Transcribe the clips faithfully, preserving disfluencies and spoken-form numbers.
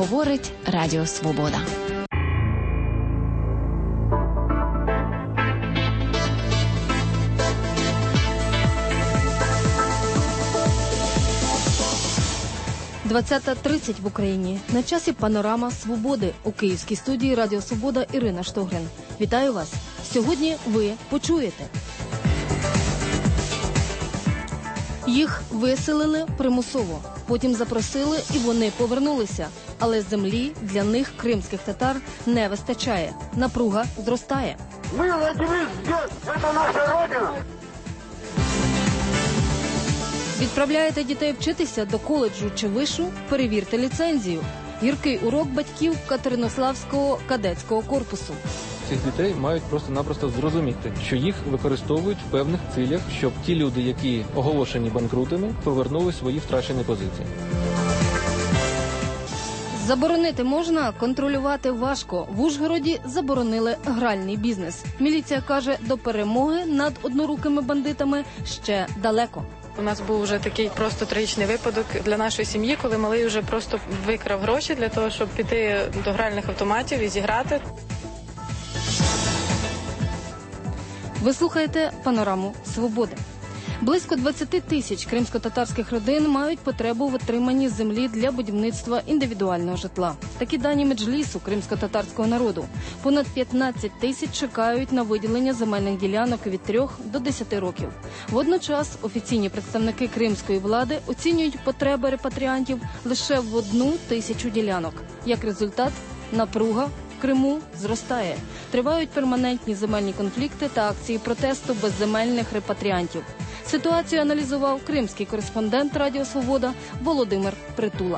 Говорить Радіо Свобода. двадцята тридцять в Україні. На часі панорама свободи. У київській студії Радіо Свобода Ірина Штогрин. Вітаю вас. Сьогодні ви почуєте. Їх виселили примусово. Потім запросили і вони повернулися. Але землі для них, кримських татар, не вистачає. Напруга зростає. Ми родились здесь. Це наша родина. Відправляєте дітей вчитися до коледжу чи вишу? Перевірте ліцензію. Гіркий урок батьків Катеринославського кадетського корпусу. Цих дітей мають просто-напросто зрозуміти, що їх використовують в певних цілях, щоб ті люди, які оголошені банкрутами, повернули свої втрачені позиції. Заборонити можна, контролювати важко. В Ужгороді заборонили гральний бізнес. Міліція каже, до перемоги над однорукими бандитами ще далеко. У нас був вже такий просто трагічний випадок для нашої сім'ї, коли малий вже просто викрав гроші для того, щоб піти до гральних автоматів і зіграти. Ви слухаєте панораму свободи. Близько двадцять тисяч кримсько-татарських родин мають потребу в отриманні землі для будівництва індивідуального житла. Такі дані Меджлісу кримсько-татарського народу. Понад п'ятнадцять тисяч чекають на виділення земельних ділянок від трьох до десяти років. Водночас офіційні представники кримської влади оцінюють потреби репатріантів лише в одну тисячу ділянок. Як результат, напруга в Криму зростає. Тривають перманентні земельні конфлікти та акції протесту безземельних репатріантів. Ситуацію аналізував кримський кореспондент Радіо Свобода Володимир Притула.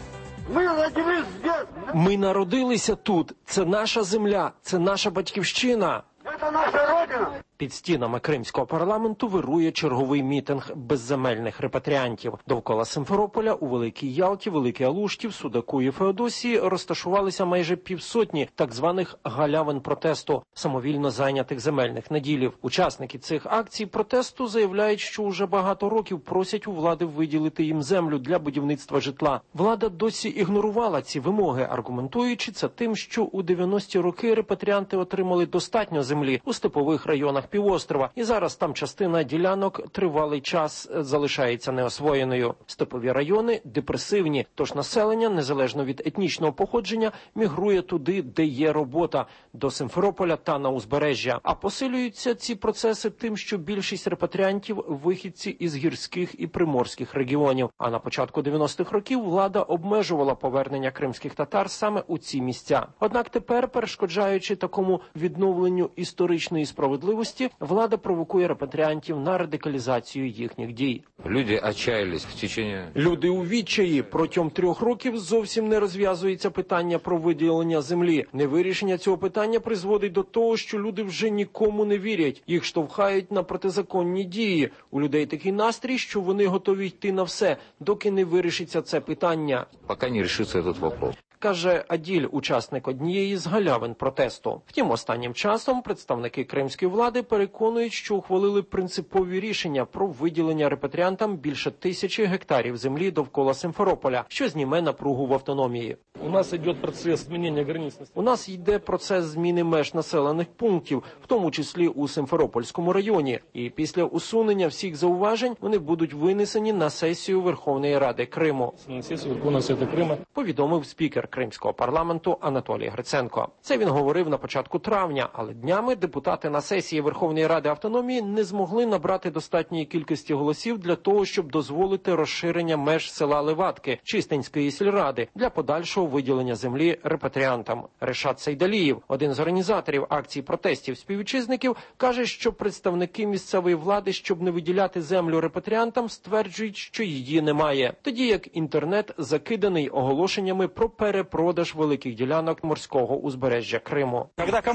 Ми родились здесь. Ми народилися тут. Це наша земля, це наша батьківщина. Це наша родина. Під стінами кримського парламенту вирує черговий мітинг безземельних репатріантів. Довкола Симферополя у Великій Ялті, Великій Алушті, в Судаку і Феодосії розташувалися майже півсотні так званих галявин протесту, самовільно зайнятих земельних наділів. Учасники цих акцій протесту заявляють, що уже багато років просять у влади виділити їм землю для будівництва житла. Влада досі ігнорувала ці вимоги, аргументуючи це тим, що у дев'яності роки репатріанти отримали достатньо землі у степових районах півострова, і зараз там частина ділянок тривалий час залишається неосвоєною. Степові райони депресивні, тож населення, незалежно від етнічного походження, мігрує туди, де є робота, до Симферополя та на узбережжя. А посилюються ці процеси тим, що більшість репатріантів – вихідці із гірських і приморських регіонів. А на початку дев'яностих років влада обмежувала повернення кримських татар саме у ці місця. Однак тепер, перешкоджаючи такому відновленню історичної справедливості, влада провокує репатріантів на радикалізацію їхніх дій. Люди отчаялись в течение... Люди у відчаї. Протягом трьох років зовсім не розв'язується питання про виділення землі. Невирішення цього питання призводить до того, що люди вже нікому не вірять. Їх штовхають на протизаконні дії. У людей такий настрій, що вони готові йти на все, доки не вирішиться це питання. Поки не вирішиться цей вопрос. Каже Аділь, учасник однієї з галявин протесту. Втім, останнім часом представники кримської влади переконують, що ухвалили принципові рішення про виділення репатріантам більше тисячі гектарів землі довкола Симферополя, що зніме напругу в автономії. У нас йде процес змінення границь. У нас йде процес зміни меж населених пунктів, в тому числі у Симферопольському районі. І після усунення всіх зауважень вони будуть винесені на сесію Верховної Ради Криму. На сесію Верховної Ради Криму. Повідомив спікер кримського парламенту Анатолій Гриценко. Це він говорив на початку травня, але днями депутати на сесії Верховної Ради автономії не змогли набрати достатньої кількості голосів для того, щоб дозволити розширення меж села Леватки Чистинської сільради для подальшого виділення землі репатріантам. Решат Сейдалієв, один з організаторів акцій протестів співвітчизників, каже, що представники місцевої влади, щоб не виділяти землю репатріантам, стверджують, що її немає. Тоді як інтернет закиданий оголошеннями про перепродаж великих ділянок морського узбережжя Криму.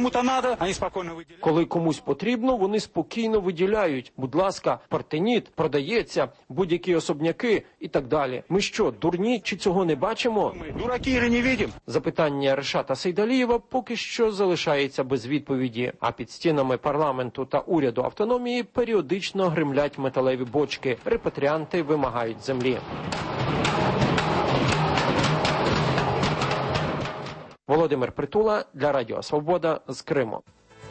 Коли комусь потрібно, вони спокійно виділяють. Будь ласка, партеніт, продається, будь-які особняки і так далі. Ми що, дурні, чи цього не бачимо? Дураки или не видим? Запитання Решата Сейдалієва поки що залишається без відповіді. А під стінами парламенту та уряду автономії періодично гримлять металеві бочки. Репатріанти вимагають землі. Володимир Притула для Радіо Свобода з Криму.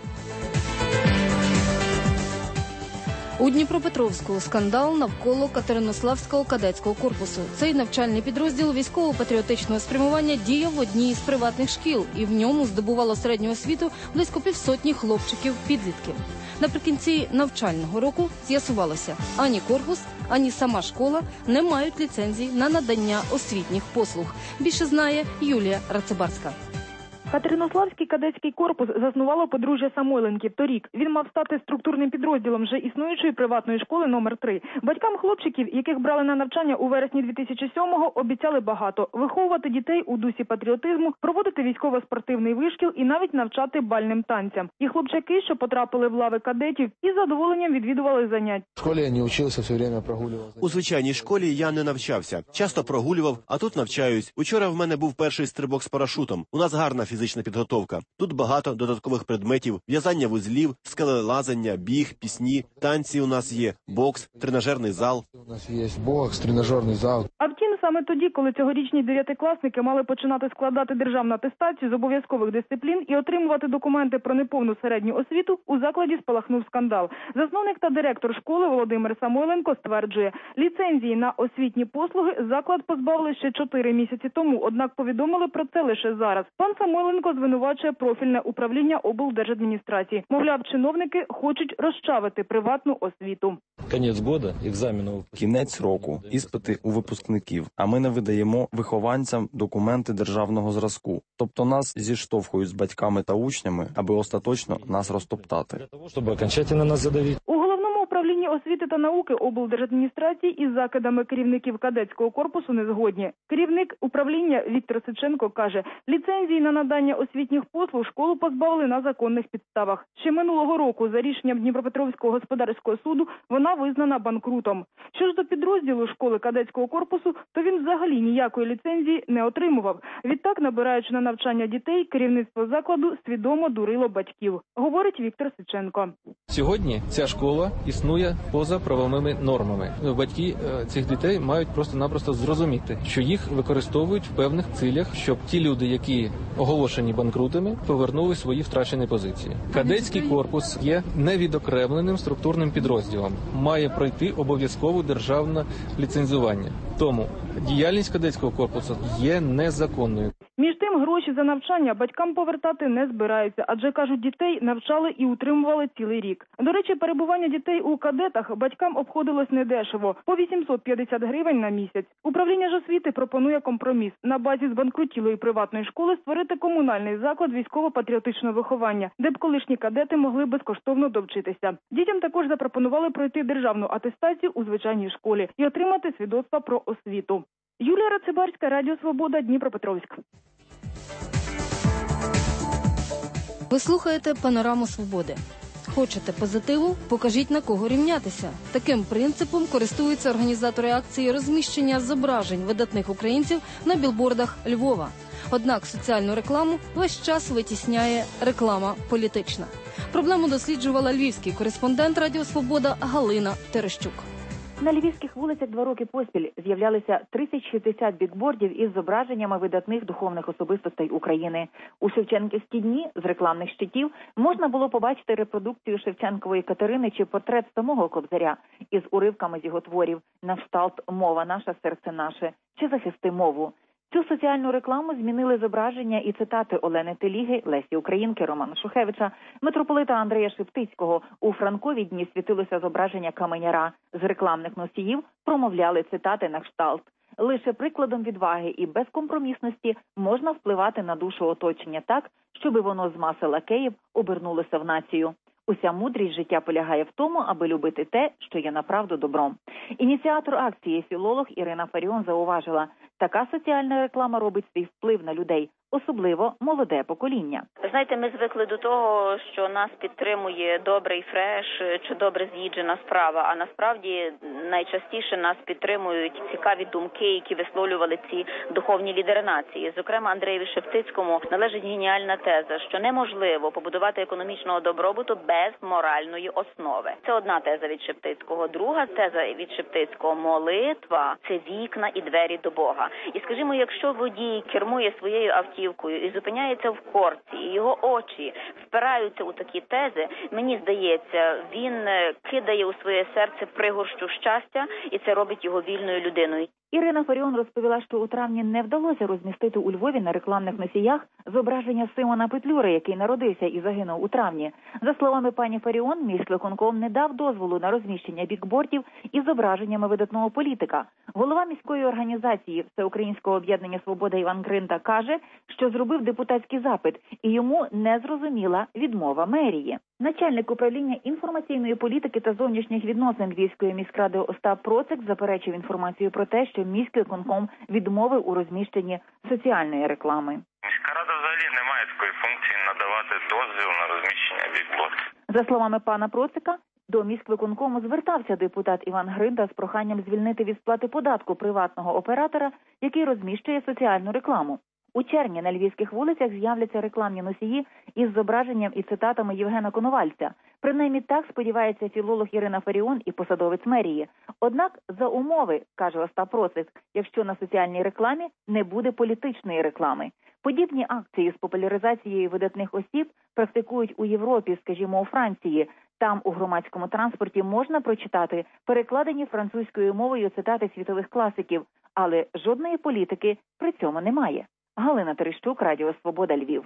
У Дніпропетровську скандал навколо Катеринославського кадетського корпусу. Цей навчальний підрозділ військово-патріотичного спрямування діяв в одній із приватних шкіл, і в ньому здобувало середню освіту близько півсотні хлопчиків-підлітків. Наприкінці навчального року з'ясувалося, ані корпус, ані сама школа не мають ліцензій на надання освітніх послуг. Більше знає Юлія Рацибарська. Катеринославський кадетський корпус заснувало подружжя Самойленків торік. Він мав стати структурним підрозділом вже існуючої приватної школи номер три. Батькам хлопчиків, яких брали на навчання у вересні дві тисячі сьомого, обіцяли багато – виховувати дітей у дусі патріотизму, проводити військово-спортивний вишкіл і навіть навчати бальним танцям. І хлопчаки, що потрапили в лави кадетів, із задоволенням відвідували занять. В школі я не вчився, все время прогулював. У звичайній школі я не навчався. Часто прогулював, а тут навчаюсь. Учора в мене був перший стрибок з парашутом. У нас гарна фізична підготовка. Тут багато додаткових предметів, в'язання вузлів, скелелазання, біг, пісні, танці у нас є, бокс, тренажерний зал. У нас є бокс, тренажерний зал. А втім, саме тоді, коли цьогорічні дев'ятикласники мали починати складати державну атестацію з обов'язкових дисциплін і отримувати документи про неповну середню освіту, у закладі спалахнув скандал. Засновник та директор школи Володимир Самойленко стверджує, ліцензії на освітні послуги заклад позбавили ще чотири місяці тому, однак повідомили про це лише зараз. Пан Самойленко звинувачує профільне управління облдержадміністрації. Мовляв, чиновники хочуть розчавити приватну освіту. Кінець року, екзамену. Кінець року, іспити у випускників, а ми не видаємо вихованцям документи державного зразку. Тобто нас зіштовхують з батьками та учнями, аби остаточно нас розтоптати. Для того, щоб окончательно нас задавити. У головному управлінні освіти та науки облдержадміністрації із закидами керівників кадетського корпусу не згодні. Керівник управління Віктор Сиченко каже, ліцензії на надання освітніх послуг школу позбавили на законних підставах. Ще минулого року за рішенням Дніпропетровського господарського суду вона визнана банкрутом. Що ж до підрозділу школи кадетського корпусу, то він взагалі ніякої ліцензії не отримував. Відтак, набираючи на навчання дітей, керівництво закладу свідомо дурило батьків, говорить Віктор Сиченко. Сьогодні ця школа існує поза правовими нормами. Батьки цих дітей мають просто-напросто зрозуміти, що їх використовують в певних цілях, щоб ті люди, які оголошені банкрутами, повернули свої втрачені позиції. Кадетський корпус є невідокремленим структурним підрозділом, має пройти обов'язкове державне ліцензування. Тому діяльність кадетського корпусу є незаконною. Між тим, гроші за навчання батькам повертати не збираються, адже, кажуть, дітей навчали і утримували цілий рік. До речі, перебування дітей у кадетах батькам обходилось недешево – по вісімсот п'ятдесят гривень на місяць. Управління ж освіти пропонує компроміс – на базі збанкрутілої приватної школи створити комунальний заклад військово-патріотичного виховання, де б колишні кадети могли безкоштовно довчитися. Дітям також запропонували пройти державну атестацію у звичайній школі і отримати свідоцтва про освіту. Юлія Рацибарська, Радіо Свобода, Дніпропетровськ. Ви слухаєте «Панораму Свободи». Хочете позитиву? Покажіть, на кого рівнятися. Таким принципом користуються організатори акції розміщення зображень видатних українців на білбордах Львова. Однак соціальну рекламу весь час витісняє реклама політична. Проблему досліджувала львівський кореспондент Радіо Свобода Галина Терещук. На львівських вулицях два роки поспіль з'являлися тридцять шістдесят бікбордів із зображеннями видатних духовних особистостей України. У Шевченківські дні з рекламних щитів можна було побачити репродукцію Шевченкової Катерини чи портрет самого Кобзаря із уривками з його творів на кшталт «Мова наша, серце наше» чи «Захисти мову». Цю соціальну рекламу змінили зображення і цитати Олени Теліги, Лесі Українки, Романа Шухевича, митрополита Андрея Шептицького. У Франкові дні світилося зображення каменяра. З рекламних носіїв промовляли цитати на кшталт. Лише прикладом відваги і безкомпромісності можна впливати на душу оточення так, щоби воно з маси лакеїв обернулося в націю. Уся мудрість життя полягає в тому, аби любити те, що є направду добром. Ініціатор акції, філолог Ірина Фаріон, зауважила, така соціальна реклама робить свій вплив на людей, особливо молоде покоління. Знаєте, ми звикли до того, що нас підтримує добрий фреш чи добре з'їджена справа, а насправді найчастіше нас підтримують цікаві думки, які висловлювали ці духовні лідери нації. Зокрема, Андреєві Шептицькому належить геніальна теза, що неможливо побудувати економічного добробуту без моральної основи. Це одна теза від Шептицького. Друга теза від Шептицького – молитва – це вікна і двері до Бога. І, скажімо, якщо водій кермує своєю автівкою автівкою і зупиняється в корці, і його очі впираються у такі тези, мені здається, він кидає у своє серце пригорщу щастя, і це робить його вільною людиною. Ірина Фаріон розповіла, що у травні не вдалося розмістити у Львові на рекламних носіях зображення Симона Петлюри, який народився і загинув у травні. За словами пані Фаріон, міськвиконком не дав дозволу на розміщення бікбордів із зображеннями видатного політика. Голова міської організації Всеукраїнського об'єднання «Свобода» Іван Гринта каже, що зробив депутатський запит, і йому не зрозуміла відмова мерії. Начальник управління інформаційної політики та зовнішніх відносин Львівської міськради Остап Процик заперечив інформацію про те, що міськвиконком відмовив у розміщенні соціальної реклами. Міська рада взагалі не має такої функції надавати дозвіл на розміщення бікбордів. За словами пана Процика, до міськвиконкому звертався депутат Іван Гринта з проханням звільнити від сплати податку приватного оператора, який розміщує соціальну рекламу. У червні на львівських вулицях з'являться рекламні носії із зображенням і цитатами Євгена Коновальця. Принаймні так сподівається філолог Ірина Фаріон і посадовець мерії. Однак за умови, каже Остап Процик, якщо на соціальній рекламі не буде політичної реклами. Подібні акції з популяризацією видатних осіб практикують у Європі, скажімо, у Франції. Там у громадському транспорті можна прочитати перекладені французькою мовою цитати світових класиків, але жодної політики при цьому немає. Галина Терещук, Радіо Свобода, Львів.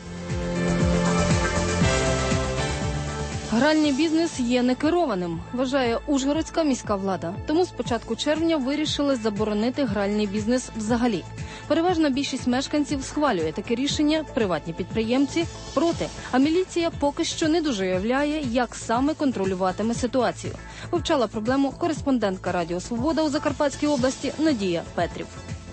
Гральний бізнес є некерованим, вважає Ужгородська міська влада. Тому з початку червня вирішили заборонити гральний бізнес взагалі. Переважна більшість мешканців схвалює таке рішення, приватні підприємці – проти. А міліція поки що не дуже уявляє, як саме контролюватиме ситуацію. Вивчала проблему кореспондентка Радіо Свобода у Закарпатській області Надія Петрів.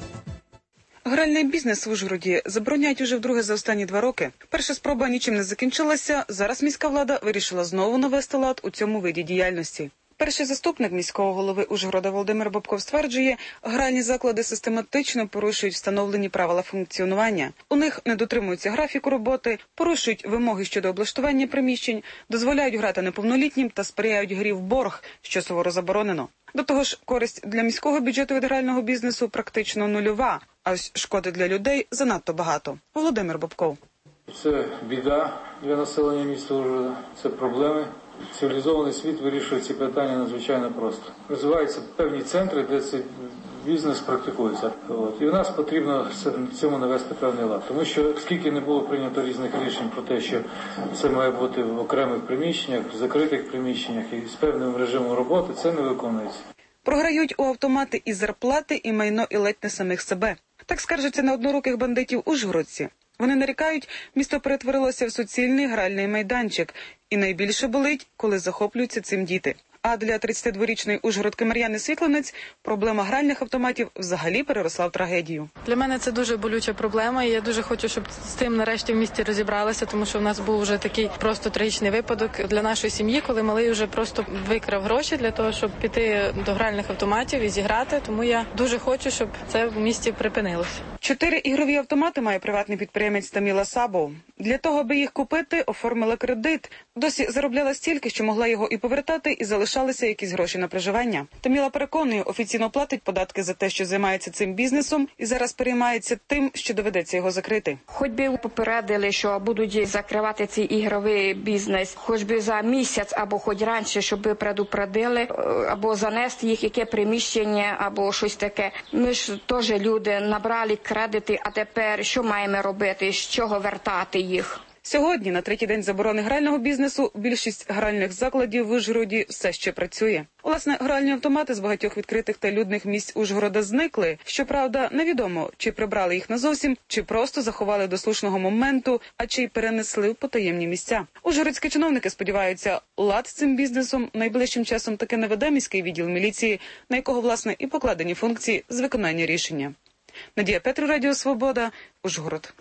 Гральний бізнес в Ужгороді забороняють уже вдруге за останні два роки. Перша спроба нічим не закінчилася, зараз міська влада вирішила знову навести лад у цьому виді діяльності. Перший заступник міського голови Ужгорода Володимир Бобков стверджує, гральні заклади систематично порушують встановлені правила функціонування. У них не дотримуються графіку роботи, порушують вимоги щодо облаштування приміщень, дозволяють грати неповнолітнім та сприяють грі в борг, що суворо заборонено. До того ж, користь для міського бюджету від грального бізнесу практично нульова, а ось шкоди для людей занадто багато. Володимир Бобков. Це біда для населення міста Ужгорода, це проблеми. Цивілізований світ вирішує ці питання надзвичайно просто. Розвиваються певні центри, де цей бізнес практикується. От. І в нас потрібно в цьому навести певний лад. Тому що скільки не було прийнято різних рішень про те, що це має бути в окремих приміщеннях, в закритих приміщеннях і з певним режимом роботи, це не виконується. Програють у автомати і зарплати, і майно, і ледь не самих себе. Так скаржаться на одноруких бандитів ужгородці. Вони нарікають, місто перетворилося в суцільний гральний майданчик. І найбільше болить, коли захоплюються цим діти. А для тридцятидворічної ужгородки Мар'яни Світлинець проблема гральних автоматів взагалі переросла в трагедію. Для мене це дуже болюча проблема, і я дуже хочу, щоб з цим нарешті в місті розібралися, тому що в нас був вже такий просто трагічний випадок для нашої сім'ї, коли малий вже просто викрав гроші для того, щоб піти до гральних автоматів і зіграти, тому я дуже хочу, щоб це в місті припинилося. Чотири ігрові автомати має приватний підприємець Таміла Сабов. Для того, аби їх купити, оформила кредит. Досі заробляла стільки, що могла його і повертати, і залишалися якісь гроші на проживання. Таміла переконує, офіційно платить податки за те, що займається цим бізнесом, і зараз переймається тим, що доведеться його закрити. Хоч би попередили, що будуть закривати цей ігровий бізнес, хоч би за місяць або хоч раніше, щоб предупредили, або занести їх яке приміщення, або щось таке. Ми ж теж люди набрали кредити, а тепер що маємо робити, з чого вертати їх? Сьогодні, на третій день заборони грального бізнесу, більшість гральних закладів в Ужгороді все ще працює. Власне, гральні автомати з багатьох відкритих та людних місць Ужгорода зникли. Щоправда, невідомо, чи прибрали їх назовсім, чи просто заховали до слушного моменту, а чи й перенесли в потаємні місця. Ужгородські чиновники сподіваються, лад з цим бізнесом найближчим часом таки наведе міський відділ міліції, на якого, власне, і покладені функції з виконання рішення. Надія Петрів, Радіо Свобода, Ужгород.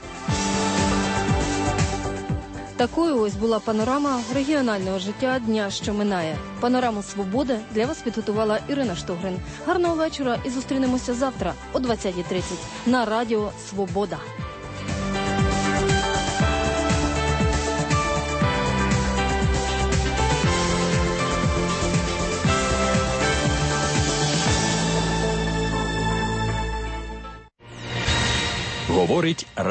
Такою ось була панорама регіонального життя дня, що минає. Панораму «Свободи» для вас підготувала Ірина Штогрин. Гарного вечора і зустрінемося завтра о двадцятій тридцять на Радіо Свобода. Говорить